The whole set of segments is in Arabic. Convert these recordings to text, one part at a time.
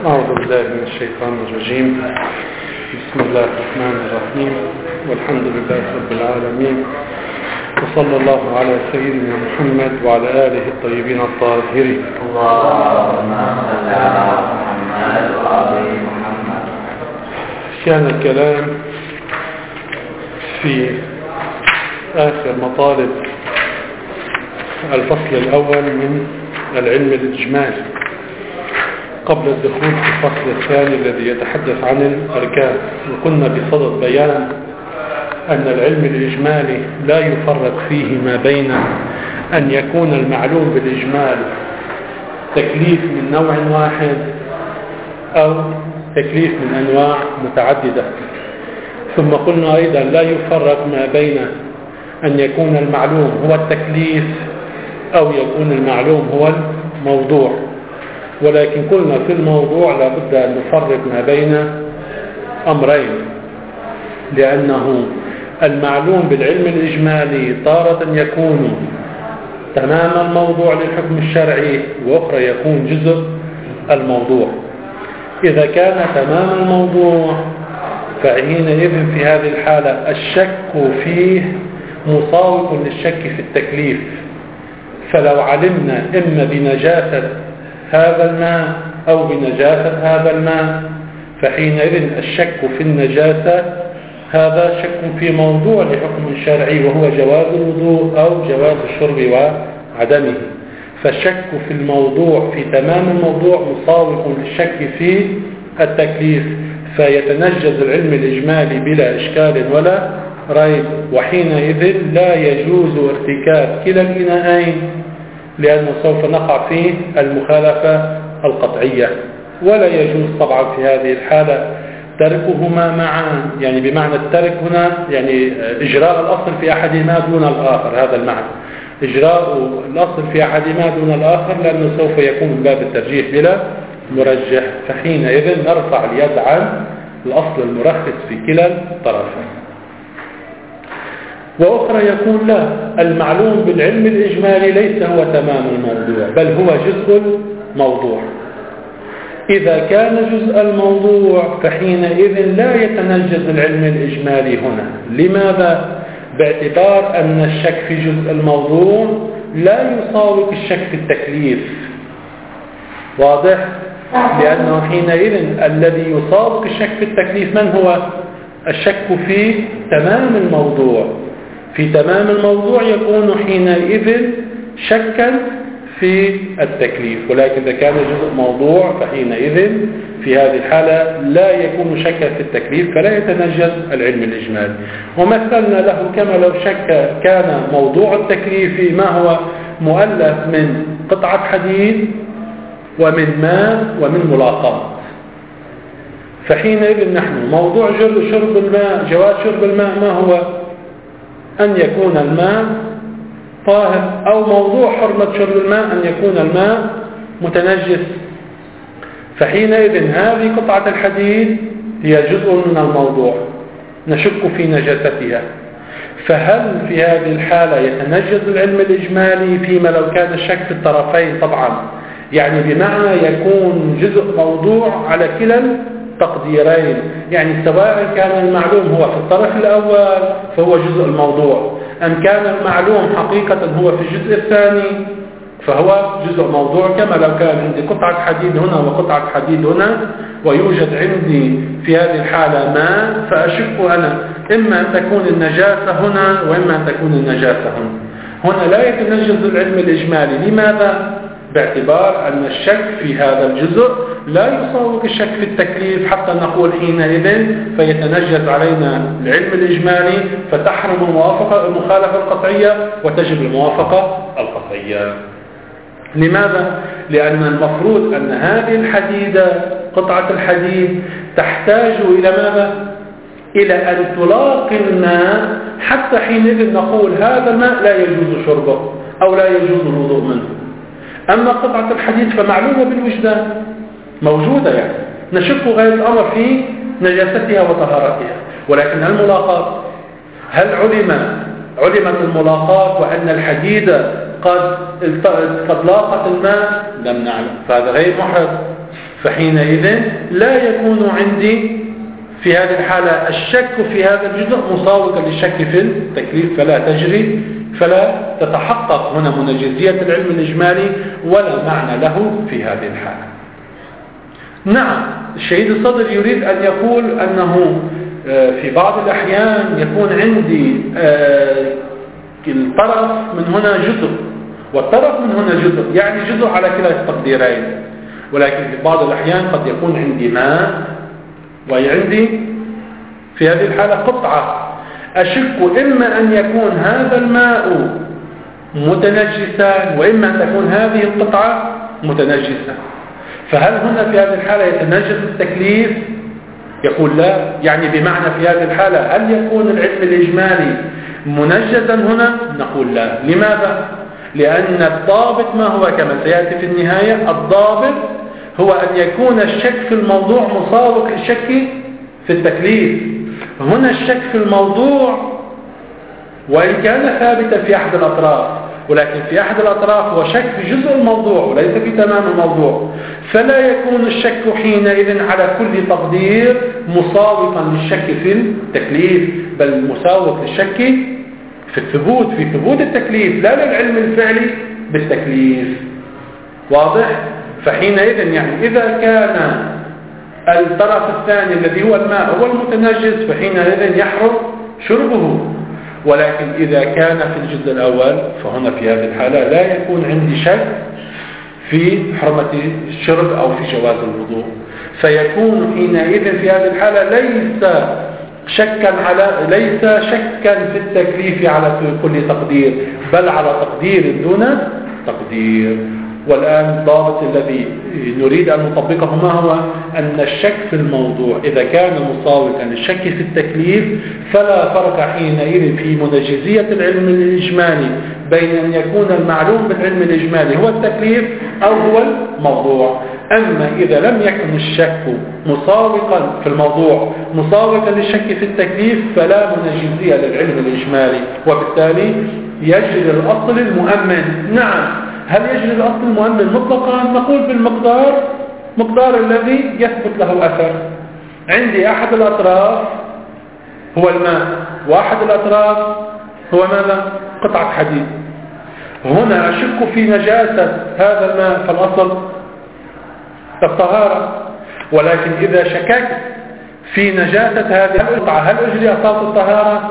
أعوذ بالله من الشيطان الرجيم. بسم الله الرحمن الرحيم، والحمد لله رب العالمين، وصلى الله على سيدنا محمد وعلى آله الطيبين الطاهرين. اللهم صل على محمد وعلى محمد. كان الكلام في آخر مطالب الفصل الأول من العلم الإجمالي قبل الدخول في الفصل الثاني الذي يتحدث عن الأركان. وكنا بصدد بيان أن العلم الإجمالي لا يفرق فيه ما بين أن يكون المعلوم بالإجمال تكليف من نوع واحد أو تكليف من أنواع متعددة. ثم قلنا أيضا لا يفرق ما بين أن يكون المعلوم هو التكليف أو يكون المعلوم هو الموضوع، ولكن قلنا في الموضوع لا بد أن نفرق ما بين أمرين، لأنه المعلوم بالعلم الإجمالي تارة يكون تمام الموضوع للحكم الشرعي، وأخرى يكون جزء الموضوع. إذا كان تمام الموضوع فحينئذ في هذه الحالة الشك فيه مساوق للشك في التكليف. فلو علمنا إما بنجاسة هذا الماء أو بنجاسة هذا الماء فحينئذ الشك في النجاسة هذا شك في موضوع لحكم شرعي وهو جواز الوضوء أو جواز الشرب وعدمه. فالشك في الموضوع في تمام الموضوع مساوق للشك في التكليف، فيتنجز العلم الإجمالي بلا إشكال ولا ريب. وحينئذ لا يجوز ارتكاب كلا الإناءين، لأنه سوف نقع في المخالفة القطعية، ولا يجوز طبعا في هذه الحالة تركهما معا، يعني بمعنى الترك هنا يعني إجراء الأصل في أحدهما دون الآخر، هذا المعنى إجراء الأصل في أحدهما دون الآخر، لأنه سوف يكون من باب الترجيح بلا مرجح. فحينئذ نرفع اليد عن الأصل المرخص في كلا الطرفين. وأخرى يكون لا، المعلوم بالعلم الإجمالي ليس هو تمام الموضوع بل هو جزء الموضوع. إذا كان جزء الموضوع فحينئذ لا يتنجز العلم الإجمالي هنا. لماذا؟ باعتبار أن الشك في جزء الموضوع لا يساوي الشك في التكليف. واضح؟ لأنه حينئذ الذي يساوي الشك في التكليف من هو؟ الشك في تمام الموضوع. في تمام الموضوع يكون حينئذ شكا في التكليف، ولكن إذا كان جزء موضوع فحينئذ في هذه الحالة لا يكون شكا في التكليف، فلا يتنجز العلم الإجمالي. ومثلنا له كما لو شك كان موضوع التكليف ما هو مؤلف من قطعة حديد ومن ماء ومن ملاقات. فحينئذ نحن موضوع شرب الماء، جواز شرب الماء ما هو؟ أن يكون الماء طاهر، أو موضوع حرمة شرب الماء أن يكون الماء متنجس. فحينئذ هذه قطعة الحديد هي جزء من الموضوع نشك في نجاستها. فهل في هذه الحالة يتنجز العلم الإجمالي فيما لو كان الشك في الطرفين؟ طبعا، يعني بمعنى يكون جزء موضوع على كلا تقديرين، يعني سواء كان المعلوم هو في الطرف الأول فهو جزء الموضوع، أم كان المعلوم حقيقة هو في الجزء الثاني فهو جزء موضوع. كما لو كان عندي قطعة حديد هنا وقطعة حديد هنا ويوجد عندي في هذه الحالة ماء، فأشك أنا إما أن تكون النجاسة هنا وإما أن تكون النجاسة هنا. هنا لا يتنجز العلم الإجمالي. لماذا؟ باعتبار أن الشك في هذا الجزء لا يساوي الشك في التكليف، حتى نقول حينئذ فيتنجز علينا العلم الإجمالي فتحرم المخالفة القطعية وتجب الموافقة القطعية. لماذا؟ لأن المفروض أن هذه الحديدة قطعة الحديد تحتاج إلى ماذا؟ إلى أن تلاقي الماء، حتى حينئذ نقول هذا الماء لا يجوز شربه أو لا يجوز الوضوء منه. أما قطعة الحديد فمعلومة بالوجدان موجودة، يعني نشك غاية الأمر في نجاستها وطهارتها. ولكن الملاقات، هل علمت الملاقات وأن الحديد قد لاقت الماء؟ لم نعلم، فهذا غير محرز. فحينئذ لا يكون عندي في هذه الحالة الشك في هذا الجزء مساوقا للشك في التكليف، فلا تتحقق هنا منجزية العلم الإجمالي ولا معنى له في هذه الحالة. نعم، الشهيد الصدر يريد أن يقول أنه في بعض الأحيان يكون عندي الطرف من هنا جزء والطرف من هنا جزء، يعني جزء على كلا التقديرين، ولكن في بعض الأحيان قد يكون عندي ماء وعندي في هذه الحالة قطعة، أشك إما أن يكون هذا الماء متنجسا وإما أن تكون هذه القطعة متنجسة. فهل هنا في هذه الحالة يتنجس التكليف؟ يقول لا، يعني بمعنى في هذه الحالة هل يكون العلم الإجمالي منجزا هنا؟ نقول لا. لماذا؟ لأن الضابط ما هو كما سيأتي في النهاية، الضابط هو أن يكون الشك في الموضوع مساوق للشك في التكليف. هنا الشك في الموضوع وإن كان ثابتا في أحد الأطراف، ولكن في أحد الأطراف هو شك في جزء الموضوع وليس في تمام الموضوع، فلا يكون الشك حينئذ على كل تقدير مساوقا للشك في التكليف، بل مساوق للشك في ثبوت التكليف، لا للعلم الفعلي بالتكليف. واضح؟ فحينئذ يعني إذا كان الطرف الثاني الذي هو الماء هو المتنجس فحينئذ يحرم شربه، ولكن إذا كان في الجزء الأول فهنا في هذه الحالة لا يكون عندي شك في حرمة الشرب أو في جواز الوضوء، فيكون حينئذ في هذه الحالة ليس شكا في التكليف على كل تقدير، بل على تقدير دون تقدير. والآن الضابط الذي نريد أن نطبقه ما هو؟ أن الشك في الموضوع إذا كان مساوقا للشك في التكليف فلا فرق حينئذ في منجزية العلم الإجمالي بين أن يكون المعلوم بالعلم الإجمالي هو التكليف أو هو الموضوع. أما إذا لم يكن الشك مساوقا في الموضوع مساوقا للشك في التكليف فلا منجزية للعلم الإجمالي، وبالتالي يجري الأصل المؤمن. نعم، هل يجري الأصل المؤمن مطلقا؟ نقول بالمقدار، مقدار الذي يثبت له أثر. عندي أحد الأطراف هو الماء وأحد الأطراف هو ماذا؟ قطعة حديد. هنا أشك في نجاسة هذا الماء فالأصل الطهارة، ولكن إذا شككت في نجاسة هذه القطعة هل أجري أساس الطهارة؟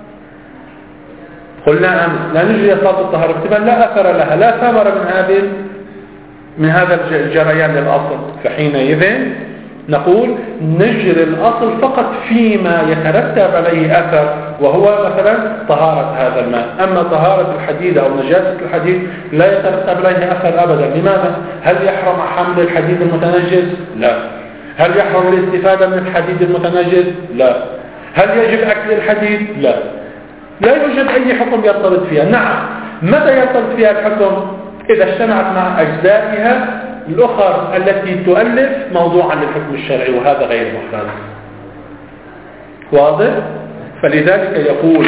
قلنا أمس لا نجري أساس الطهارة اكتبا لا أثر لها، لا ثمر من هذا الجريان للأصل، فحينئذ نقول نجري الأصل فقط فيما يترتب عليه أثر، وهو مثلا طهارة هذا الماء. أما طهارة الحديد أو نجاسة الحديد لا يترتب عليه أثر أبدا. لماذا؟ هل يحرم حمل الحديد المتنجس؟ لا. هل يحرم الاستفادة من الحديد المتنجس؟ لا. هل يجب أكل الحديد؟ لا. لا يوجد أي حكم يرتبط فيها. نعم، متى يرتبط فيها الحكم؟ إذا اجتمعت مع أجزائها الأخرى التي تؤلف موضوعا للحكم الشرعي، وهذا غير محرز. واضح؟ فلذلك يقول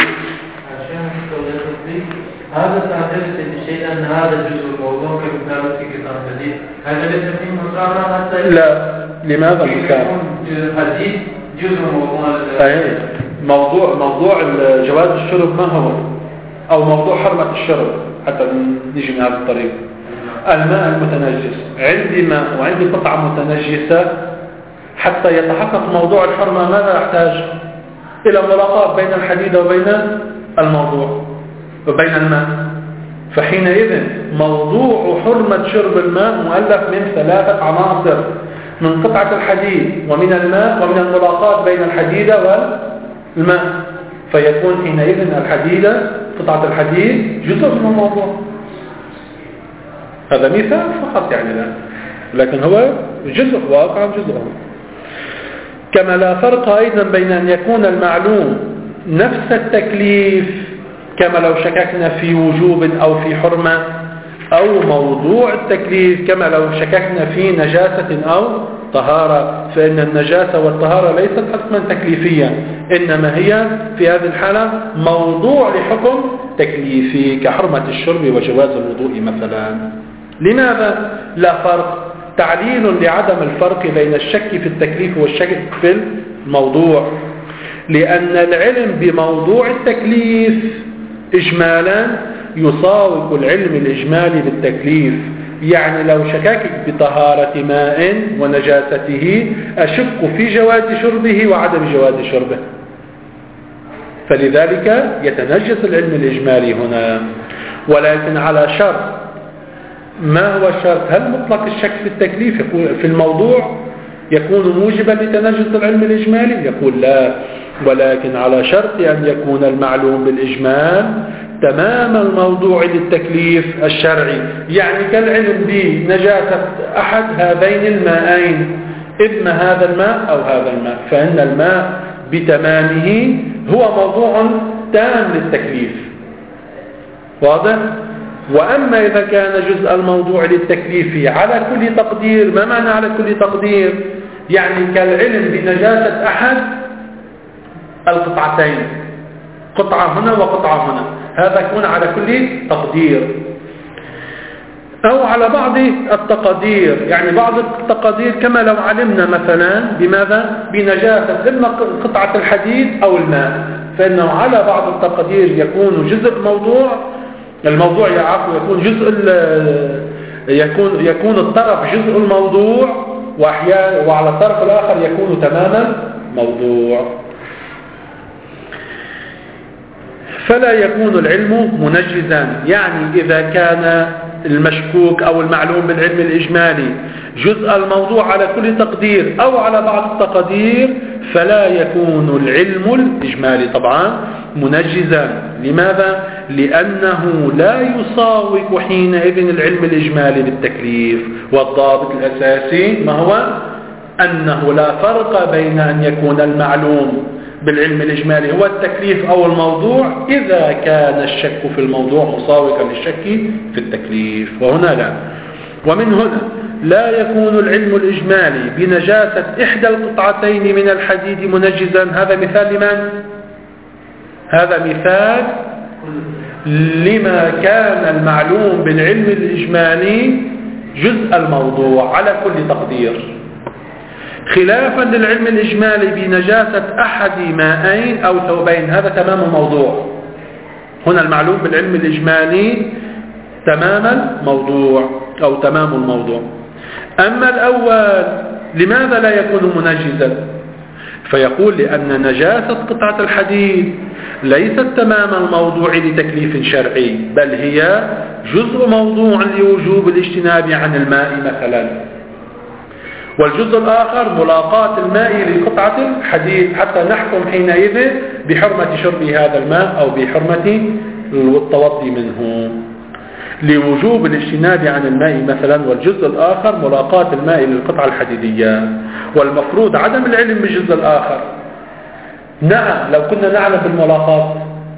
هذا تعتبر بالشيء أن هذا الجزء موضوع كمثال في كتاب الحديث، هذا ليس فيه مسارة حتى لا. لماذا مسارة؟ الحديث جزء موضوع جواز الشرب ما هو؟ أو موضوع حرمة الشرب حتى نيجي من هذا الطريق. الماء المتنجس، عندي ماء وعندي قطعة متنجسة، حتى يتحقق موضوع الحرمة ماذا يحتاج؟ إلى ملاقاة بين الحديد وبين الموضوع وبين الماء. فحينئذ موضوع حرمة شرب الماء مؤلف من 3 عناصر، من قطعة الحديد ومن الماء ومن الملاقاة بين الحديد والماء، فيكون حينئذ الحديد قطعة الحديد جزء من الموضوع. هذا مثال فقط يعني لا، لكن هو جزء واقع جزء. كما لا فرق أيضا بين أن يكون المعلوم نفس التكليف، كما لو شككنا في وجوب أو في حرمة، أو موضوع التكليف كما لو شككنا في نجاسة أو طهارة، فإن النجاسة والطهارة ليست حكما تكليفيا، إنما هي في هذه الحالة موضوع لحكم تكليفي كحرمة الشرب وجواز الوضوء مثلا. لماذا لا فرق؟ تعليل لعدم الفرق بين الشك في التكليف والشك في الموضوع، لأن العلم بموضوع التكليف إجمالا يساوق العلم الإجمالي بالتكليف. يعني لو شككت بطهارة ماء ونجاسته أشك في جواز شربه وعدم جواز شربه، فلذلك يتنجس العلم الإجمالي هنا، ولكن على شرط. ما هو الشرط؟ هل مطلق الشك في التكليف في الموضوع يكون موجبا لتنجس العلم الإجمالي؟ يقول لا، ولكن على شرط أن يكون المعلوم بالإجمال تمام الموضوع للتكليف الشرعي. يعني كالعلم بنجاسة أحد هذين الماءين، إما هذا الماء أو هذا الماء، فإن الماء بتمامه هو موضوع تام للتكليف. واضح؟ وأما إذا كان جزء الموضوع للتكليف على كل تقدير، ما معنى على كل تقدير؟ يعني كالعلم بنجاسة أحد القطعتين، قطعة هنا وقطعة هنا، هذا يكون على كل تقدير، أو على بعض التقدير. يعني بعض التقدير كما لو علمنا مثلا بماذا؟ بنجاسة إما قطعة الحديد أو الماء، فإنه على بعض التقدير يكون جزء الموضوع يكون جزء يكون الطرف جزء الموضوع، وعلى الطرف الآخر يكون تماما موضوع. فلا يكون العلم منجزا. يعني إذا كان المشكوك أو المعلوم بالعلم الإجمالي جزء الموضوع على كل تقدير أو على بعض التقدير، فلا يكون العلم الإجمالي طبعا منجزا. لماذا؟ لأنه لا يساوق حينئذ العلم الإجمالي بالتكليف. والضابط الأساسي ما هو؟ أنه لا فرق بين أن يكون المعلوم بالعلم الإجمالي هو التكليف أو الموضوع إذا كان الشك في الموضوع مساوقا للشك في التكليف، وهنا لا. ومن هنا لا يكون العلم الإجمالي بنجاسة إحدى القطعتين من الحديد منجزا. هذا مثال لمن؟ هذا مثال لما كان المعلوم بالعلم الإجمالي جزء الموضوع على كل تقدير، خلافا للعلم الإجمالي بنجاسة أحد ماءين أو ثوبين، هذا تمام الموضوع. هنا المعلوم بالعلم الإجمالي تمام الموضوع أو تمام الموضوع. أما الأول لماذا لا يكون منجزا؟ فيقول لأن نجاسة قطعة الحديد ليست تمام الموضوع لتكليف شرعي، بل هي جزء موضوع لوجوب الاجتناب عن الماء مثلا. والجزء الآخر ملاقاة الماء لقطعة الحديد حتى نحكم حينئذ بحرمة شرب هذا الماء أو بحرمة التوضي منه لوجوب الاجتناب عن الماء مثلا. والجزء الآخر ملاقاة الماء للقطعة الحديدية، والمفروض عدم العلم بالجزء الآخر. نعم لو كنا نعلم بالملاقاة،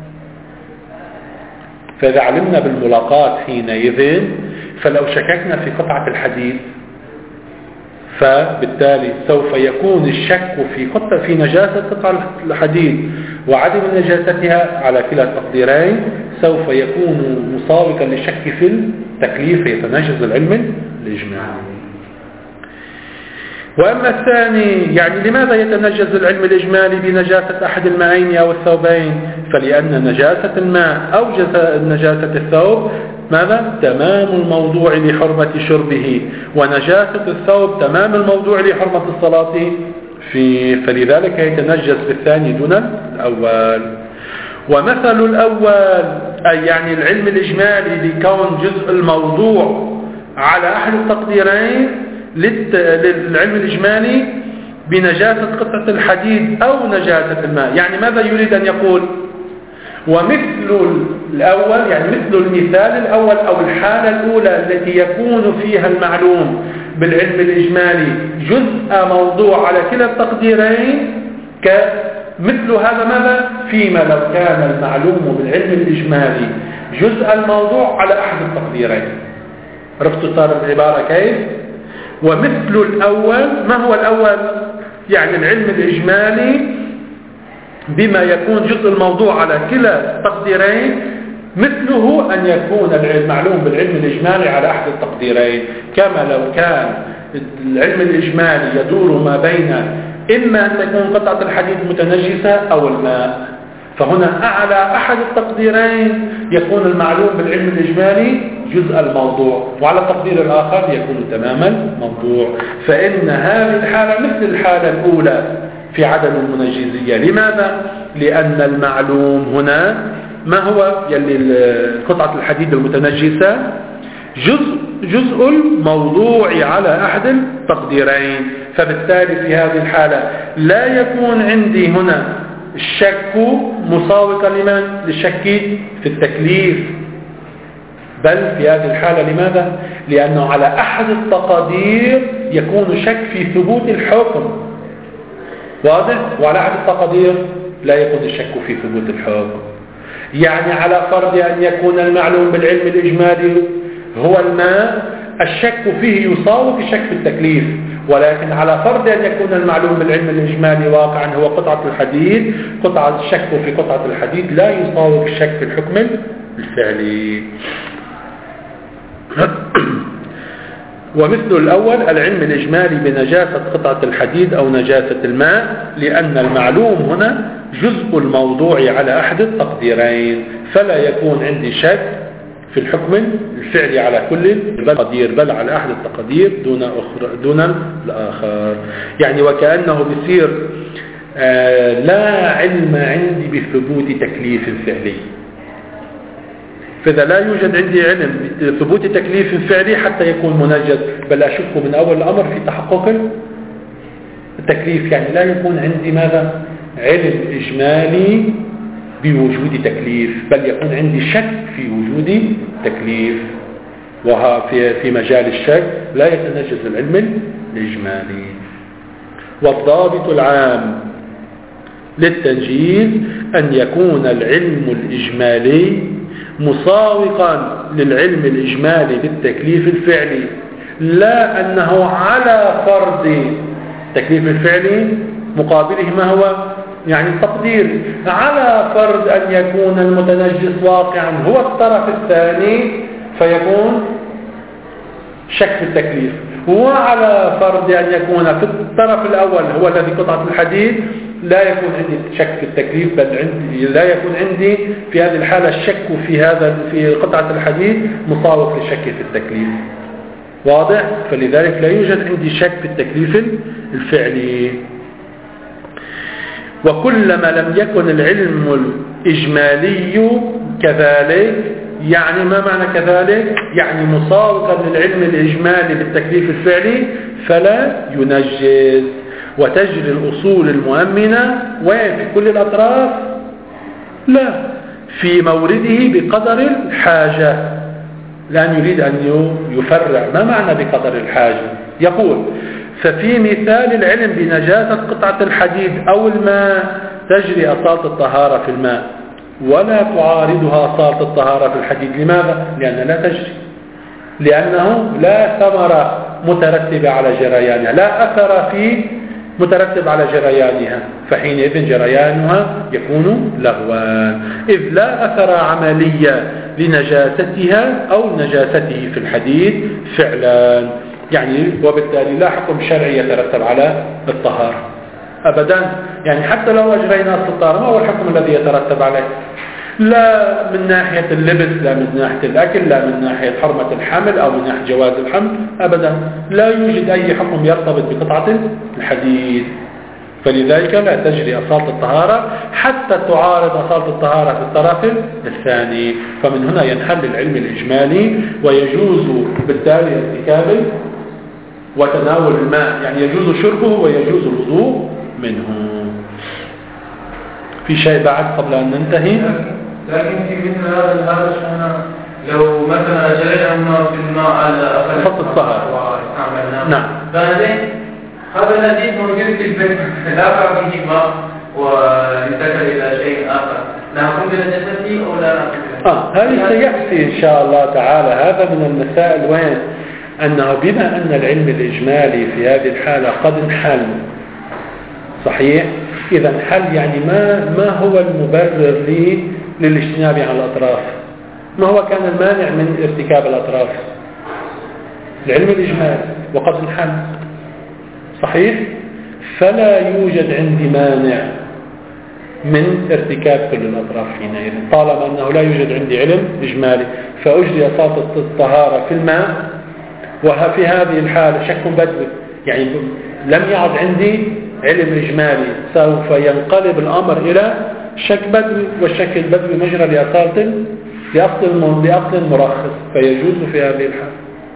فإذا علمنا بالملاقاة حينئذ فلو شككنا في قطعة الحديد فبالتالي سوف يكون الشك في نجاسة قطعة الحديد وعدم نجاستها على كلا التقديرين سوف يكون مساوقا للشك في التكليف، يتنجز العلم الإجمالي. وأما الثاني، يعني لماذا يتنجز العلم الإجمالي بنجاسة أحد الماءين أو الثوبين؟ فلأن نجاسة الماء أو نجاسة الثوب ماذا؟ تمام الموضوع لحرمة شربه، ونجاسة الثوب تمام الموضوع لحرمة الصلاة فيه، فلذلك يتنجس بالثاني دون الأول. ومثل الأول أي يعني العلم الإجمالي لكون جزء الموضوع على أحد التقديرين للعلم الإجمالي بنجاسة قطعة الحديد أو نجاسة الماء. يعني ماذا يريد أن يقول؟ ومثل الأول يعني مثل المثال الأول أو الحالة الأولى التي يكون فيها المعلوم بالعلم الإجمالي جزء موضوع على كلا التقديرين مثل هذا ماذا؟ فيما لو كان المعلوم بالعلم الإجمالي جزء الموضوع على أحد التقديرين. عرفتوا صار العبارة كيف؟ ومثل الأول، ما هو الأول؟ يعني العلم الإجمالي بما يكون جزء الموضوع على كلا التقديرين مثله أن يكون المعلوم بالعلم الإجمالي على أحد التقديرين، كما لو كان العلم الإجمالي يدور ما بين إما أن تكون قطعة الحديد متنجسة أو الماء، فهنا أعلى أحد التقديرين يكون المعلوم بالعلم الإجمالي جزء الموضوع، وعلى التقدير الآخر يكون تماما موضوع. فإن هذه الحالة مثل الحالة الأولى في عدم المنجزية. لماذا؟ لأن المعلوم هنا ما هو؟ يلي قطعة الحديد المتنجسة جزء الموضوع على أحد التقديرين، فبالتالي في هذه الحالة لا يكون عندي هنا الشك مساوقا لمن؟ للشك في التكليف، بل في هذه الحالة لماذا؟ لأنه على أحد التقادير يكون شك في ثبوت الحكم، واضح؟ وعلى أحد التقادير لا يكون الشك في ثبوت الحكم. يعني على فرض أن يكون المعلوم بالعلم الإجمالي هو الماء، الشك فيه يساوي الشك في التكليف، ولكن على فرض أن يكون المعلوم بالعلم الإجمالي واقعا هو قطعة الحديد، الشك في قطعة الحديد لا يساوي الشك في الحكم الفعلي. ومثل الأول العلم الإجمالي بنجاسة قطعة الحديد أو نجاسة الماء، لأن المعلوم هنا جزء الموضوع على أحد التقديرين، فلا يكون عندي شك في الحكم الفعلي على كل التقدير، بل على أحد التقدير دون الآخر. يعني وكأنه بيصير لا علم عندي بثبوت تكليف فعلي، فإذا لا يوجد عندي علم بثبوت تكليف فعلي حتى يكون منجز، بل أشك من أول الأمر في تحقق التكليف. يعني لا يكون عندي ماذا؟ علم إجمالي بوجود تكليف، بل يكون عندي شك في وجود تكليف، وفي مجال الشك لا يتنجز العلم الإجمالي. والضابط العام للتنجيز أن يكون العلم الإجمالي مساوقا للعلم الإجمالي بالتكليف الفعلي، لا أنه على فرض التكليف الفعلي مقابله ما هو؟ يعني التقدير على فرض أن يكون المتنجس واقعا هو الطرف الثاني فيكون شك في التكليف، وعلى فرض أن يكون في الطرف الأول هو الذي قطعة الحديد لا يكون عندي شك في التكليف، بل لا يكون عندي في هذه الحالة الشك في قطعة الحديد مساوق للشك في التكليف، واضح؟ فلذلك لا يوجد عندي شك في التكليف الفعلي. وكلما لم يكن العلم الإجمالي كذلك، يعني ما معنى كذلك؟ يعني مساوقا للعلم الإجمالي بالتكليف الفعلي فلا ينجز. وتجري الأصول المؤمنة وين؟ في كل الأطراف؟ لا، في مورده بقدر الحاجة، لأن يريد أن يفرع. ما معنى بقدر الحاجة؟ يقول ففي مثال العلم بنجاسة قطعة الحديد أو الماء تجري أصالة الطهارة في الماء ولا تعارضها أصالة الطهارة في الحديد. لماذا؟ لأنها لا تجري، لأنه لا ثمرة مترتبة على جريانها، لا أثر في مترتب على جريانها، فحينئذ جريانها يكون لغوا، إذ لا أثر عملية لنجاستها أو نجاسته في الحديد فعلا. يعني وبالتالي لا حكم شرعي يترتب على الطهارة أبدا. يعني حتى لو أجرينا أصل الطهارة ما هو الحكم الذي يترتب عليه؟ لا من ناحية اللبس، لا من ناحية الأكل، لا من ناحية حرمة الحمل أو من ناحية جواز الحمل أبدا. لا يوجد أي حكم يرتبط بقطعة الحديد، فلذلك لا تجري أصالة الطهارة حتى تعارض أصالة الطهارة في الطرف الثاني. فمن هنا ينحل العلم الإجمالي ويجوز بالتالي ارتكاب وتناول الماء، يعني يجوز شربه ويجوز الوضوء منه. في شيء بعد قبل أن ننتهي؟ لكن في مثل هذا الشأن لو مثلا جرينا في الماء على خط الطهارة واستعملناه، نعم، فهذا الذي موجود في البيت لا فرق فيه ماء وانتقل إلى شيء آخر، نأخذ بنجاسته أو لا نأخذ؟ هذه سيأتي إن شاء الله تعالى. هذا من المسائل وين؟ أنه بما أن العلم الإجمالي في هذه الحالة قد انحل، صحيح؟ إذا انحل يعني ما هو المبرر للاجتناب عن الأطراف؟ ما هو كان المانع من ارتكاب الأطراف؟ العلم الإجمالي وقد انحل، صحيح؟ فلا يوجد عندي مانع من ارتكاب كل الأطراف حينئذ، طالما أنه لا يوجد عندي علم إجمالي. فأجري صلاة الطهارة في الماء، وفي هذه الحالة شك بدوي، يعني لم يعد عندي علم إجمالي، سوف ينقلب الأمر إلى شك بدوي، والشك البدوي مجرى لأصل مرخص، فيجوز في هذه الحالة.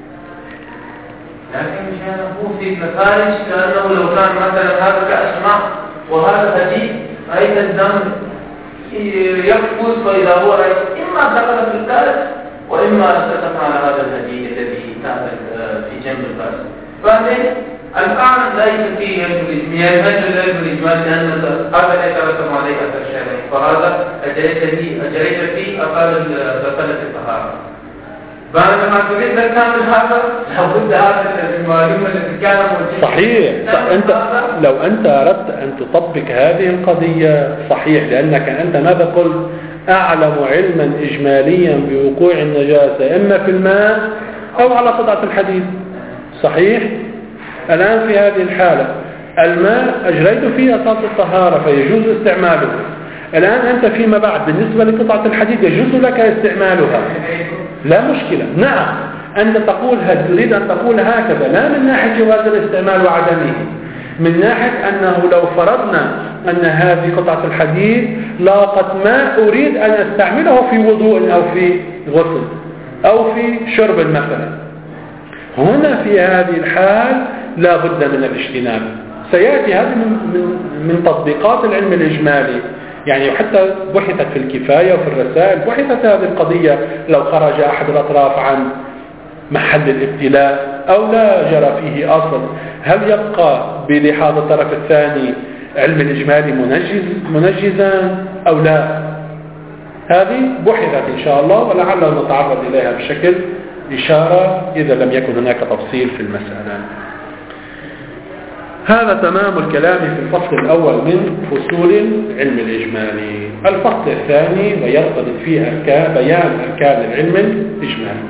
لكن مشان نقول في مخارج كأنه لو كان مثلا هذا كأسماء وهذا هدي رأيت الدم يقفز، فإذا هو رأيت إما دخل في الثالث وإما سقط على هذا الهدي الذي كان في جنب الفرس. فهذه الآن ليس فيه علم الإجمال، مجرى العلم الإجمال، لأن هذا لا يترتب عليه أثر شرعي، فهذا أجريت فيه أقل بطلة الطهارة. فأنا ما تريد أن تعمل هذا لابد هذا المعلومة التي كان موجودة. صحيح. لو أنت أردت أن تطبق هذه القضية صحيح، لأنك أنت ماذا قلت؟ أعلم علما إجماليا بوقوع النجاسة إما في الماء أو على قطعة الحديد، صحيح؟ الآن في هذه الحالة الماء أجريت فيه صلاة الطهارة فيجوز استعماله. الآن أنت فيما بعد بالنسبة لقطعة الحديد يجوز لك استعمالها، لا مشكلة. نعم، أنت تقول هل تريد أن تقول هكذا، لا من ناحية جواز الاستعمال وعدمه، من ناحية أنه لو فرضنا أن هذه قطعة الحديد لاقت ماء أريد أن أستعمله في وضوء أو في غسل أو في شرب مثلا، هنا في هذه الحال لا بد من الاجتناب. سيأتي هذه من تطبيقات العلم الإجمالي، يعني حتى بحثت في الكفاية وفي الرسائل بحثت هذه القضية، لو خرج أحد الأطراف عن محل الابتلاء أو لا جرى فيه أصل، هل يبقى بلحاظ الطرف الثاني علم الإجمالي منجزا أو لا؟ هذه بحثت إن شاء الله، ولعله نتعرض إليها بشكل إشارة إذا لم يكن هناك تفصيل في المسألة. هذا تمام الكلام في الفصل الأول من فصول علم الإجمالي. الفصل الثاني ويرتبط فيه بيان أركان العلم الإجمالي.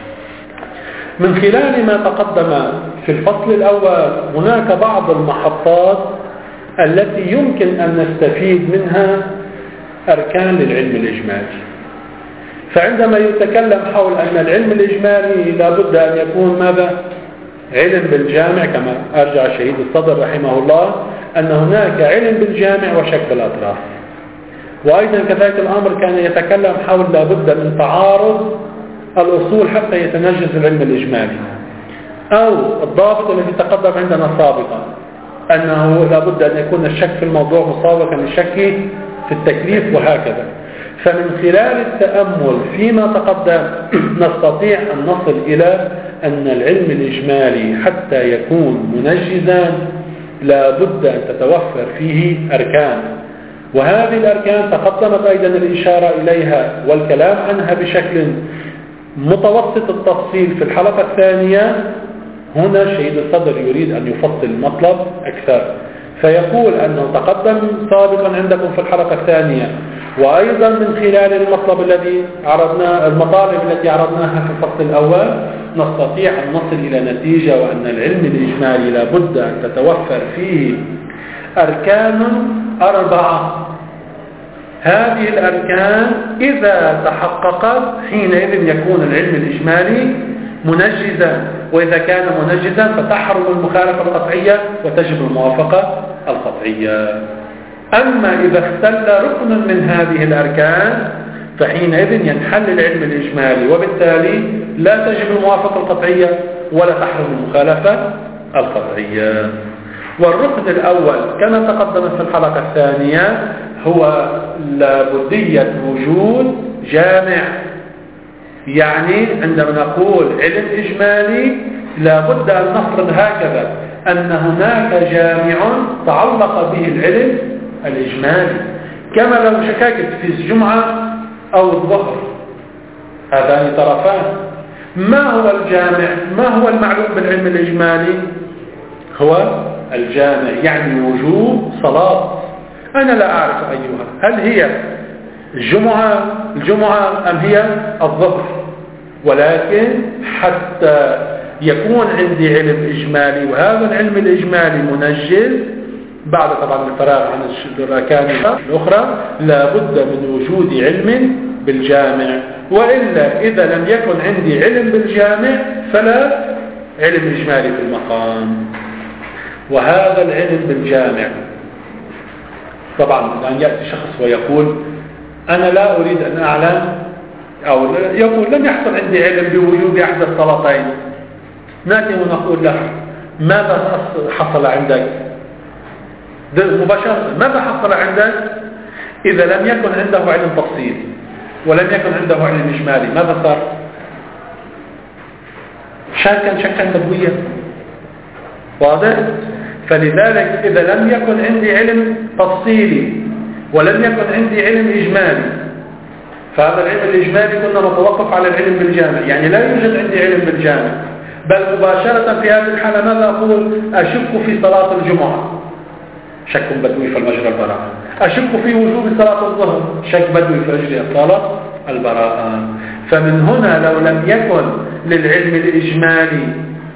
من خلال ما تقدم في الفصل الأول هناك بعض المحطات التي يمكن أن نستفيد منها أركان للعلم الإجمالي. فعندما يتكلم حول أن العلم الإجمالي لابد أن يكون ماذا؟ علم بالجامع، كما أرجع شهيد الصدر رحمه الله أن هناك علم بالجامع وشك الأطراف. وأيضا كذلك الأمر كان يتكلم حول لابد من تعارض الأصول حتى يتنجز العلم الإجمالي، أو الضابط الذي تقدم عندنا سابقا أنه لابد أن يكون الشك في الموضوع مسابقا للشك في التكليف وهكذا. فمن خلال التأمل فيما تقدم نستطيع أن نصل إلى أن العلم الإجمالي حتى يكون منجزا لابد أن تتوفر فيه أركان، وهذه الأركان تقدمت أيضا الإشارة إليها والكلام عنها بشكل متوسط التفصيل في الحلقة الثانية. هنا شهيد الصدر يريد أن يفصل المطلب أكثر، فيقول أنه تقدم سابقا عندكم في الحلقة الثانية، وأيضا من خلال المطلب الذي عرضناه، المطالب التي عرضناها في الفصل الأول، نستطيع أن نصل إلى نتيجة وأن العلم الإجمالي لابد أن تتوفر فيه أركان 4. هذه الأركان إذا تحققت حينئذ يكون العلم الإجمالي منجزا، وإذا كان منجزا فتحرم المخالفة القطعية وتجب الموافقة القطعية. أما إذا اختل ركن من هذه الأركان فحينئذ ينحل العلم الإجمالي، وبالتالي لا تجب الموافقة القطعية ولا تحرم المخالفة القطعية. والركن الأول كما تقدم في الحلقة الثانية هو لابدية وجود جامع. يعني عندما نقول علم إجمالي لابد أن نفرض هكذا أن هناك جامع تعلق به العلم الإجمالي، كما لو شككت في الجمعة أو الظهر، هذان طرفان. ما هو الجامع؟ ما هو المعلوم بالعلم الإجمالي؟ هو الجامع يعني وجوب صلاة. أنا لا أعرف أيها، هل هي الجمعة أم هي الظهر؟ ولكن حتى يكون عندي علم إجمالي وهذا العلم الإجمالي منجز بعد طبعا الفراغ عن الأركان الأخرى، لابد من وجود علم بالجامع، وإلا إذا لم يكن عندي علم بالجامع فلا علم إجمالي في المقام. وهذا العلم بالجامع طبعا الآن يأتي شخص ويقول أنا لا أريد أن أعلم، أو يقول لم يحصل عندي علم بوجود أحد الصلاتين، نأتي ونقول له ماذا حصل عندك مباشرة؟ ماذا حصل عندك إذا لم يكن عنده علم تفصيل ولم يكن عنده علم إجمالي؟ ماذا صار؟ شكا بدويا، واضح؟ فلذلك إذا لم يكن عندي علم تفصيلي ولم يكن عندي علم إجمالي، فهذا العلم الإجمالي كنا نتوقف على العلم بالجامع، يعني لا يوجد عندي علم بالجامع، بل مباشرة في هذه الحالة ماذا أقول؟ أشك في صلاة الجمعة، شك بدوي في المجرى البراءة. أشك في وجوب صلاة الظهر، شك بدوي في أجل صلاة البراءة. فمن هنا لو لم يكن للعلم الإجمالي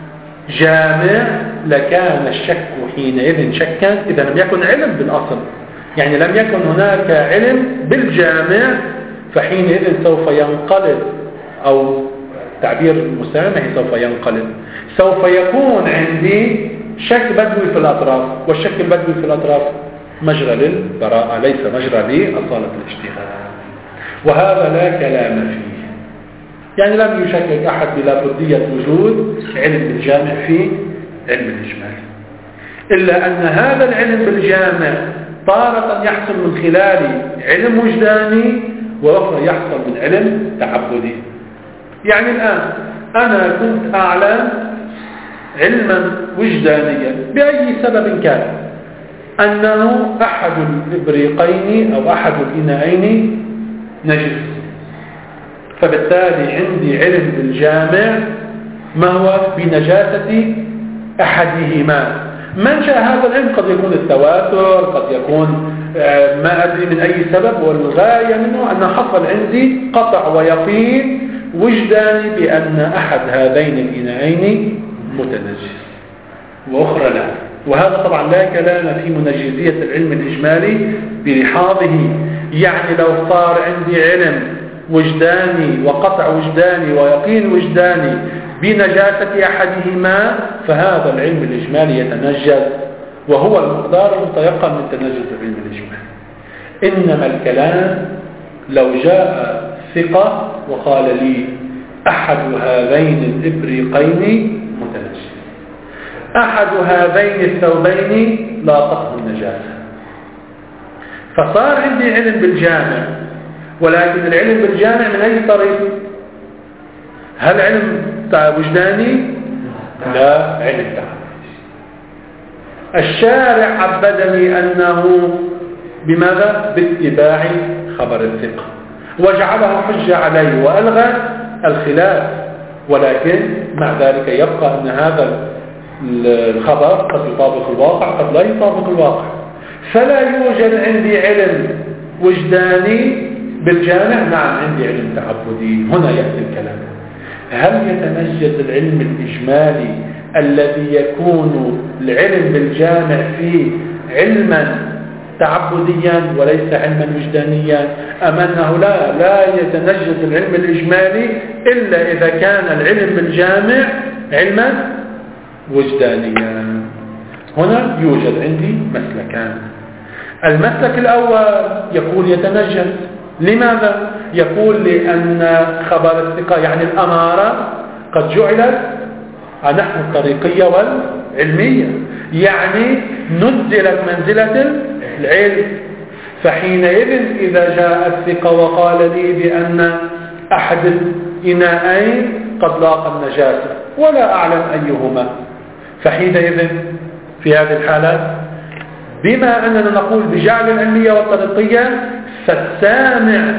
جامع لكان الشك حينئذ شكا، إذا لم يكن علم بالأصل، يعني لم يكن هناك علم بالجامع، فحينئذ سوف ينقلب، أو تعبير المسامح سوف ينقلب، سوف يكون عندي شك بدوي في الأطراف، والشك البدوي في الأطراف مجرى للبراءة ليس مجرى لأصالة الاشتغال، وهذا لا كلام فيه. يعني لم يشكك أحد بلابدية وجود علم بالجامع في علم الإجمالي، إلا أن هذا العلم بالجامع تارة يحصل من خلال علم وجداني، وأخرى يحصل من علم تعبدي. يعني الآن أنا كنت أعلم علما وجدانيا بأي سبب كان أنه أحد الإبريقين أو أحد الإناءين نجس، فبالتالي عندي علم بالجامع ما هو بنجاسة أحدهما. منشأ هذا العلم قد يكون التواتر، قد يكون ما أدري من أي سبب، والغاية منه أن حصل عندي قطع ويقين وجداني بأن أحد هذين الإناءين متنجس وأخرى لا. وهذا طبعا لا كلام في منجزية العلم الإجمالي بلحاظه، يعني لو صار عندي علم وجداني وقطع وجداني ويقين وجداني بنجاسة أحدهما فهذا العلم الإجمالي يتنجز، وهو المقدار المتيقن من تنجز العلم الإجمالي. إنما الكلام لو جاء ثقة وقال لي أحد هذين الإبريقين متنجس، أحد هذين الثوبين لا تطهر النجاسة، فصار عندي علم بالجامع، ولكن العلم بالجامع من أي طريق؟ هل علم وجداني؟ لا، علم تعبدي. الشارع عبدني أنه بماذا؟ باتباع خبر الثقة، وجعله حجة علي وألغى الخلاف، ولكن مع ذلك يبقى أن هذا الخبر قد يطابق الواقع قد لا يطابق الواقع، فلا يوجد عندي علم وجداني بالجامع. نعم عندي علم تعبدي. هنا يأتي الكلام، هل يتميز العلم الإجمالي الذي يكون العلم بالجامع فيه علما تعبديا وليس علما وجدانيا، أم أنه لا يتنجز العلم الإجمالي إلا إذا كان العلم بالجامع علما وجدانيا؟ هنا يوجد عندي مسلكان. المسلك الأول يقول يتنجز. لماذا؟ يقول لأن خبر الثقة يعني الأمارة قد جعلت نحو الطريقية والعلمية، يعني نزلت منزلة العلم، فحينئذ إذا جاء الثقة وقال لي بأن أحد الإناءين قد لاقى النجاسة ولا أعلم أيهما، فحينئذ في هذه الحالة بما أننا نقول بجعل العلمية والطريقية، فالسامع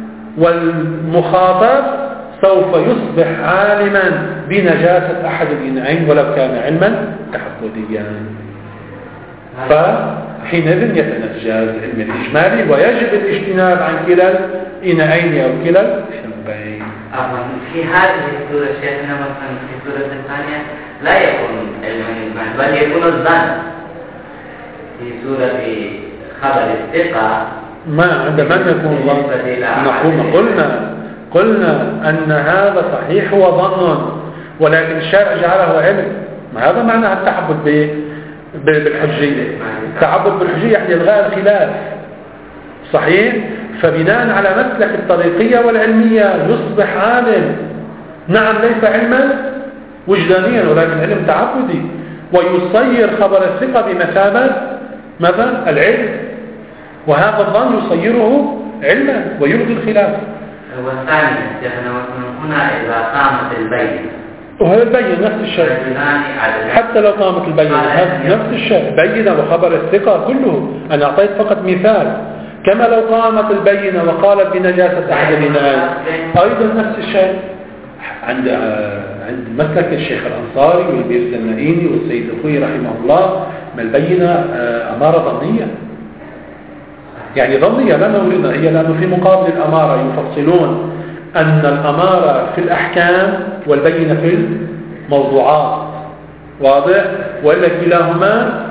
والمخاطب سوف يصبح عالما بنجاسة أحد الإناءين ولو كان علما تحديديا. فحينئذ يتنجز علم الإجمالي ويجب الاجتناب عن كلا الإناءين أو كلا الجنبين. في هذه السورة شيخنا مثلا في السورة الثانية لا يكون علم الإجمال بل يكون الظن. في سورة خبر الثقة ما عندما نكون ظن قلنا أن هذا صحيح هو ظن ولكن الشارع جعله علم. ما هذا معنى التعبد بالحجية. التعبد بالحجية يعني إلغاء الخلاف صحيح. فبناء على مسلك الطريقية والعلمية يصبح عالم. نعم ليس علما وجدانيا ولكن علم تعبدي ويصير خبر الثقة بمثابة مثلا العلم وهذا الظن يصيره علما ويلغي الخلاف. والثاني هنا إذا قامت البينة وهذا البينة نفس الشيء حتى لو قامت البينة نفس الشيء بينة وخبر الثقة كله. أنا أعطيت فقط مثال كما لو قامت البينة وقالت بنجاسة أحد الإناء أيضا نفس الشيء عند مسلك الشيخ الأنصاري والمير الزنائيني والسيد الخوي رحمه الله. ما البينة أمارة ظنية يعني ظنية لا موردة هي لأنه في مقابل الأمارة يفصلون أن الأمارة في الأحكام والبينة في الموضوعات واضح وإلا كلاهما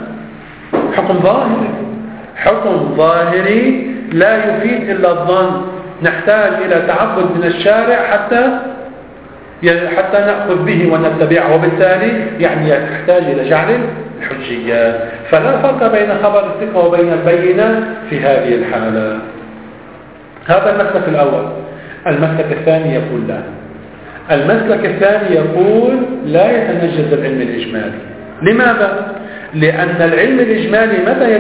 حكم ظاهري لا يفيد إلا الظن. نحتاج إلى تعبد من الشارع حتى نأخذ به ونتبعه وبالتالي يعني يحتاج إلى جعل الحجيات. فلا فرق بين خبر الثقة وبين البينة في هذه الحالة. هذا المسلك الأول. المسلك الثاني يقول لا. المسلك الثاني يقول لا يتنجز العلم الإجمالي. لماذا؟ لأن العلم الإجمالي متى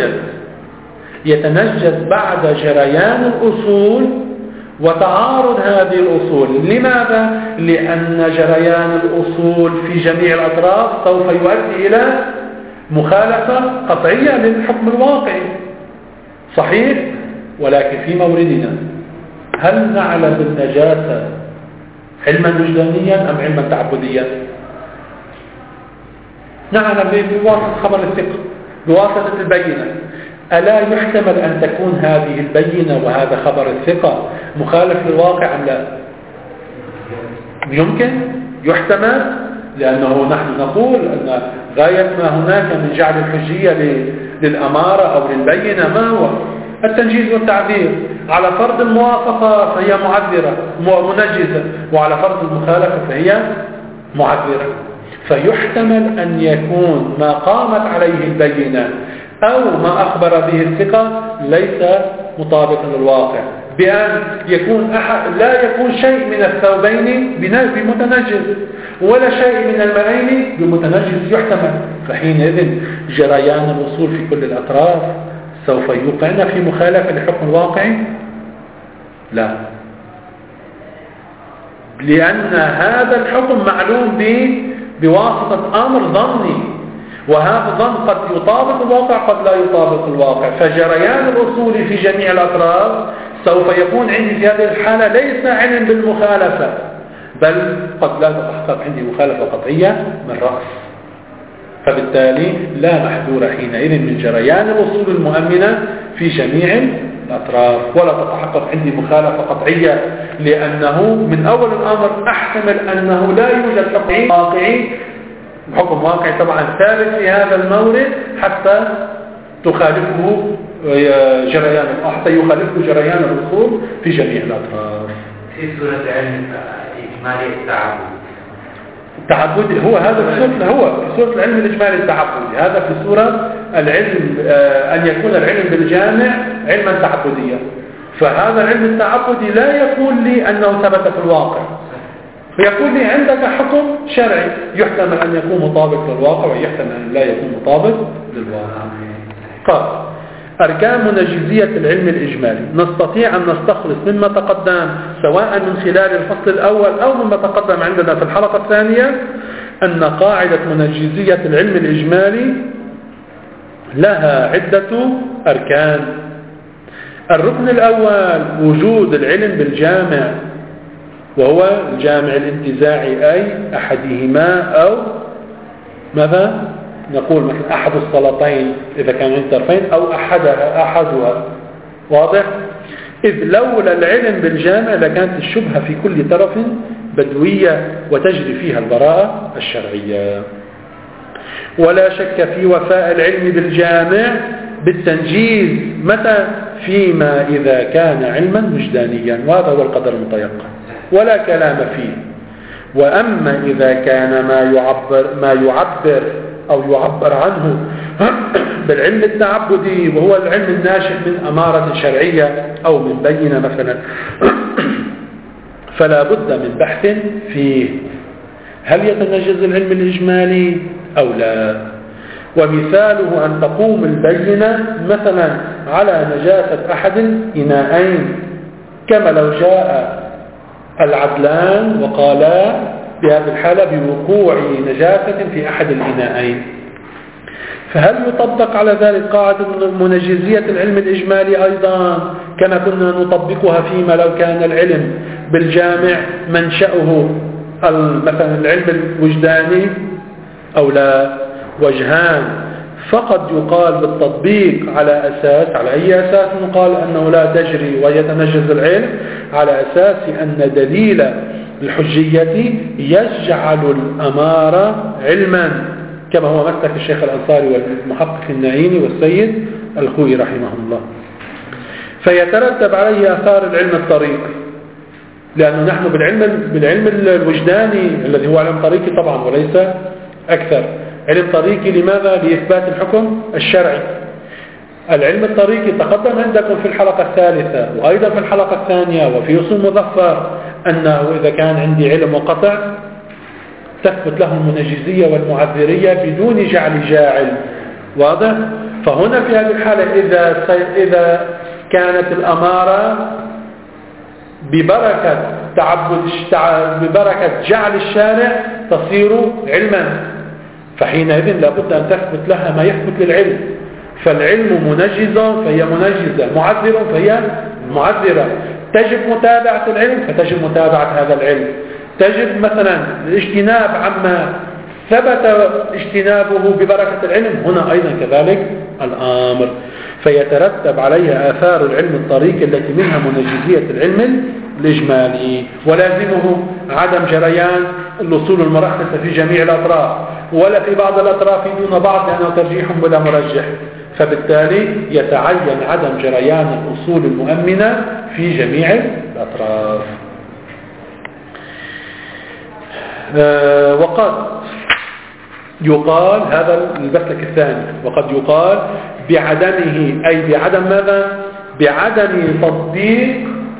يتنجز بعد جريان الأصول وتعارض هذه الأصول. لماذا؟ لأن جريان الأصول في جميع الأطراف سوف يؤدي إلى مخالفة قطعية للحكم الواقعي صحيح. ولكن في موردنا هل نعلم بالنجاسة علما وجدانيا أم علما تعبديا؟ نعلم بواسطة خبر الثقة بواسطة البينة. ألا يحتمل أن تكون هذه البينة وهذا خبر الثقة مخالف للواقع أم لا؟ يمكن يحتمل لأنه نحن نقول أن غاية ما هناك من جعل الحجية للأمارة أو للبينة ما هو التنجيز والتعبير. على فرض الموافقة فهي منجزة وعلى فرض المخالفة فهي معبرة. فيحتمل أن يكون ما قامت عليه البينة أو ما أخبر به الثقة ليس مطابقا للواقع بأن لا يكون شيء من الثوبين بمتنجز ولا شيء من المائين بمتنجز يحتمل. فحينئذ جريان الوصول في كل الأطراف سوف يوقعنا في مخالفة لحكم الواقع؟ لا، لأن هذا الحكم معلوم بواسطة أمر ظني وهذا الظن قد يطابق الواقع قد لا يطابق الواقع. فجريان الأصول في جميع الأطراف سوف يكون عندي في هذه الحالة ليس علم بالمخالفة بل قد لا تتحقق عندي مخالفة قطعية من رأس. فبالتالي لا محذور حينئذ من جريان الأصول المؤمنة في جميع الأطراف ولا تتحقق عندي مخالفة قطعية لأنه من أول الأمر أحتمل أنه لا يوجد حكم واقعي. حكم واقعي طبعا ثابت في هذا المورد حتى يخالفه جريان الأصول في جميع الأطراف. في سورة علم إجمالي التعبد هو هذا في سورة العلم الإجمالي التعبدي. هذا في سورة العلم أن يكون العلم بالجامع علما تعبديا. فهذا العلم التعبدي لا يقول لي أنه ثبت في الواقع فيقول لي عندك حكم شرعي يحتمل أن يكون مطابق للواقع ويحتمل أن لا يكون مطابق للواقع. قال أركان منجزية العلم الإجمالي. نستطيع أن نستخلص مما تقدم سواء من خلال الفصل الأول أو مما تقدم عندنا في الحلقة الثانية أن قاعدة منجزية العلم الإجمالي لها عدة أركان. الركن الأول وجود العلم بالجامع وهو الجامع الانتزاعي أي أحدهما أو ماذا نقول مثلا أحد الصلاتين إذا كان عند طرفين أو أحدها. واضح؟ إذ لولا العلم بالجامع لكانت الشبهة في كل طرف بدوية وتجري فيها البراءة الشرعية. ولا شك في وفاء العلم بالجامع بالتنجيز متى؟ فيما إذا كان علما وجدانيا، وهذا هو القدر المتيقن ولا كلام فيه. وأما إذا كان ما يعبر أو يعبر عنه بالعلم التعبدي وهو العلم الناشئ من أمارة شرعية أو من بينة مثلا فلا بد من بحث فيه هل يتنجز العلم الإجمالي أو لا. ومثاله أن تقوم البينة مثلا على نجاسة أحد الإناءين، كما لو جاء العدلان وقالا بهذه الحالة بوقوع نجاسة في أحد الإناءين، فهل يطبق على ذلك قاعدة منجزية العلم الإجمالي أيضا كما كنا نطبقها فيما لو كان العلم بالجامع منشأه مثلا العلم الوجداني أو لا؟ وجهان، فقد يقال بالتطبيق على أي أساس نقال أنه لا تجري ويتنجز العلم؟ على أساس أن دليل الحجية يجعل الأمارة علما، كما هو مسلك الشيخ الأنصاري والمحقق النعيمي والسيد الخوئي رحمه الله. فيترتب عليه آثار العلم الطريقي، لأنه نحن بالعلم الوجداني الذي هو علم طريقي طبعا وليس أكثر. علم طريقي لماذا؟ لإثبات الحكم الشرعي. العلم الطريقي تقدم عندكم في الحلقة الثالثة وأيضا في الحلقة الثانية وفي أصول مظفر أنه إذا كان عندي علم وقطع تثبت له المنجزية والمعذرية بدون جعل جاعل. واضح؟ فهنا في هذه الحالة إذا كانت الأمارة ببركة جعل الشارع تصير علما، فحينئذ لابد أن تثبت لها ما يثبت للعلم. فالعلم منجز فهي منجزة، معذر فهي معذرة. تجب متابعة العلم فتجب متابعة هذا العلم. تجب مثلا الاجتناب عما ثبت اجتنابه ببركة العلم، هنا أيضا كذلك الأمر. فيترتب عليها آثار العلم الطريق التي منها منجزية العلم الإجمالي، ولازمه عدم جريان الأصول المرخصة في جميع الأطراف ولا في بعض الأطراف دون بعض لأنه ترجيح بلا مرجح، فبالتالي يتعين عدم جريان الأصول المؤمنة في جميع الأطراف. وقد يقال هذا المسلك الثاني، وقد يقال بعدمه أي بعدم ماذا؟ بعدم تطبيق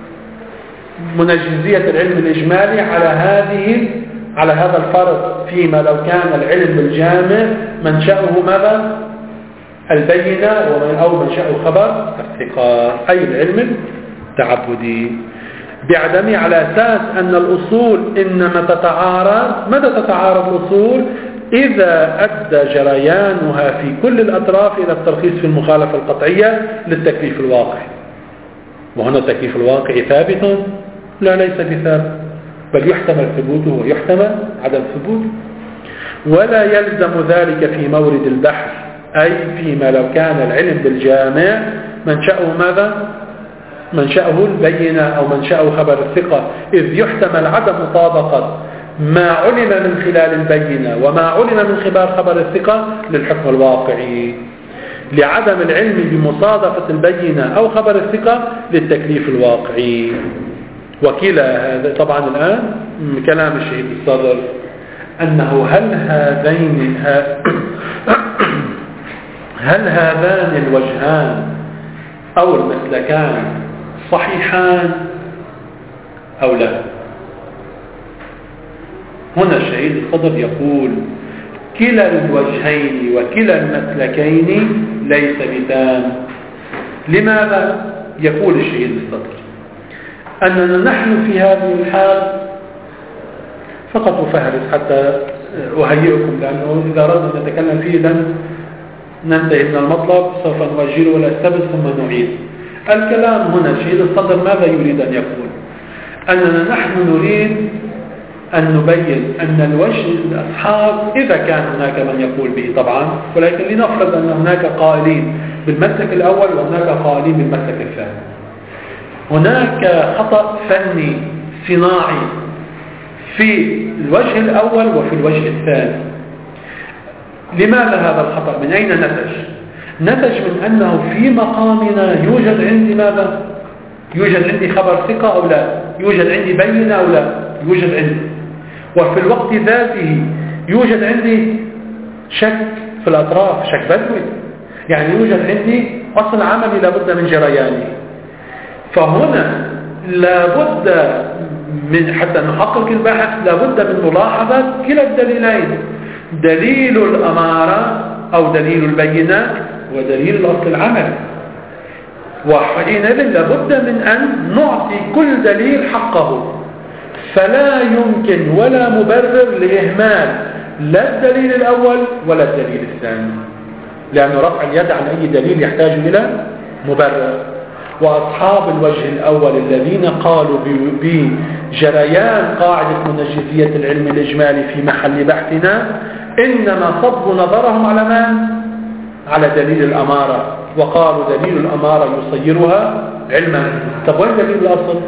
منجزية العلم الإجمالي على هذا الفرض، فيما لو كان العلم بالجامع منشأه ماذا؟ البينة أو منشأه خبر الثقة، أي العلم التعبدي. بعدمه على أساس أن الأصول إنما تتعارض. متى تتعارض الأصول؟ إذا أدى جريانها في كل الأطراف إلى الترخيص في المخالفة القطعية للتكليف الواقعي. وهنا التكليف الواقعي ثابت؟ لا، ليس بثابت، بل يحتمل ثبوته ويحتمل عدم ثبوته. ولا يلزم ذلك في مورد البحث، أي فيما لو كان العلم بالجامع منشأه ماذا؟ منشأه البينة أو منشأه خبر الثقة، إذ يحتمل عدم مطابقة ما علم من خلال البينة وما علم من خلال خبر الثقة للحكم الواقعي، لعدم العلم بمصادفة البينة أو خبر الثقة للتكليف الواقعي. وكلا هذا طبعا الآن كلام الشهيد الصدر أنه هل هذان الوجهان أو المسلكان صحيحان أو لا؟ هنا الشهيد الصدر يقول كلا الوجهين وكلا المسلكين ليس بتام. لماذا؟ يقول الشهيد الصدر أننا نحن في هذه الحال فقط أفهرس حتى أهيئكم، لأنه إذا أردنا نتكلم فيه لن ننتهي من المطلب، سوف نؤجله ولا نستبد ثم نعيد الكلام. هنا الشهيد الصدر ماذا يريد أن يقول؟ أننا نحن نريد أن نبين أن الوجه الأصحاب إذا كان هناك من يقول به طبعا، ولكن لنفرض أن هناك قائلين بالمسلك الأول وهناك قائلين بالمسلك الثاني. هناك خطأ فني صناعي في الوجه الأول وفي الوجه الثاني. لماذا هذا الخطأ؟ من أين نتج؟ نتج من أنه في مقامنا يوجد عندي ماذا؟ يوجد عندي خبر ثقة أو لا؟ يوجد عندي بينة أو لا؟ يوجد عندي. وفي الوقت ذاته يوجد عندي شك في الأطراف، شك بدوي، يعني يوجد عندي أصل عملي لابد من جريانه. فهنا لابد من حتى نحقق البحث لابد من ملاحظة كلا الدليلين، دليل الأمارة أو دليل البينة ودليل الأصل العملي. وحينئذ لابد من أن نعطي كل دليل حقه، فلا يمكن ولا مبرر لإهمال لا الدليل الأول ولا الدليل الثاني، لأن رفع اليد عن أي دليل يحتاج إلى مبرر. وأصحاب الوجه الأول الذين قالوا بجريان قاعدة منجزية العلم الإجمالي في محل بحثنا إنما صبوا نظرهم على من؟ على دليل الأمارة، وقالوا دليل الأمارة يصيرها علما. طب وين دليل الأصل؟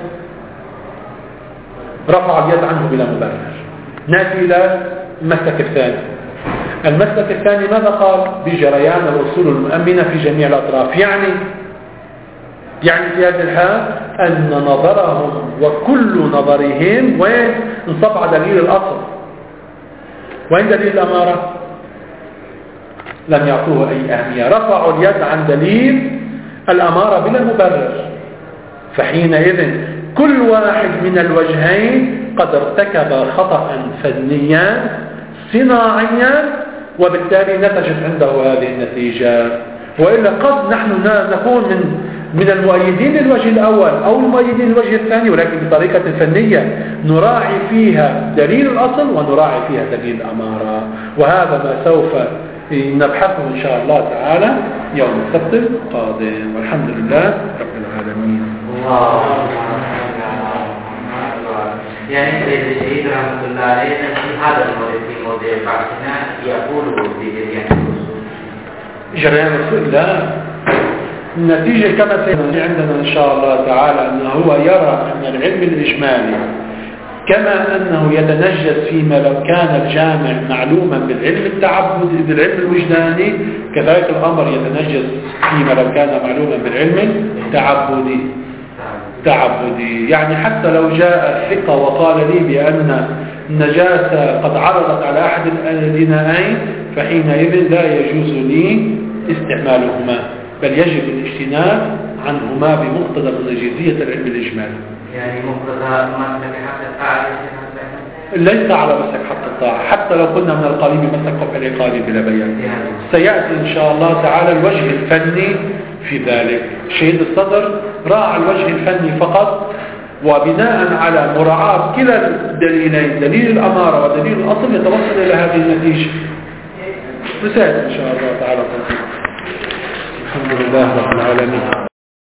رفع اليد عنه بلا مبرر. نأتي إلى المسلك الثاني. المسلك الثاني ماذا قال؟ بجريان الأصول المؤمنة في جميع الأطراف. يعني في هذه الحال أن نظرهم وكل نظرهم وين انصب على دليل الأصل. وين دليل الأمارة؟ لم يعطوه أي أهمية، رفعوا اليد عن دليل الأمارة بلا مبرر. فحينئذ كل واحد من الوجهين قد ارتكب خطأ فنيا صناعيا، وبالتالي نتجت عنده هذه النتيجة. وإلا قد نحن نكون من المؤيدين للوجه الأول أو المؤيدين للوجه الثاني، ولكن بطريقة فنية نراعي فيها دليل الأصل ونراعي فيها دليل الأمارة. وهذا ما سوف نبحثه إن شاء الله تعالى يوم السبت القادم، والحمد لله رب العالمين. يعني سيد الشهيد رحمة الله عليه في هذا المورد في موضع بحثنا يقول بجريان الرسول. جريان الرسول لا، النتيجة كما سيكون عندنا إن شاء الله تعالى أنه هو يرى أن العلم الإجمالي كما أنه يتنجس فيما لو كان الجامع معلوما بالعلم التعبدي بالعلم الوجداني، كذلك الأمر يتنجس فيما لو كان معلوما بالعلم التعبدي. يعني حتى لو جاء ثقة وقال لي بأن النجاسة قد عرضت على أحد الإناءين، فحينئذ لا يجوز لي استعمالهما، بل يجب الاجتناب عنهما بمقتضى منجزية العلم الإجمالي. يعني مقتضى مسلك حق الطاعة ليس على مسلك حق الطاعة، حتى لو كنا من القالين بمسلك قطع العقال بلا بيان. سيأتي إن شاء الله تعالى الوجه الفني في ذلك. شهيد الصدر راعى الوجه الفني فقط، وبناء على مراعاة كلا الدليلين دليل الأمارة ودليل الأصل يتوصل إلى هذه النتيجة. نساعد إن شاء الله تعالى. الحمد لله رب العالمين.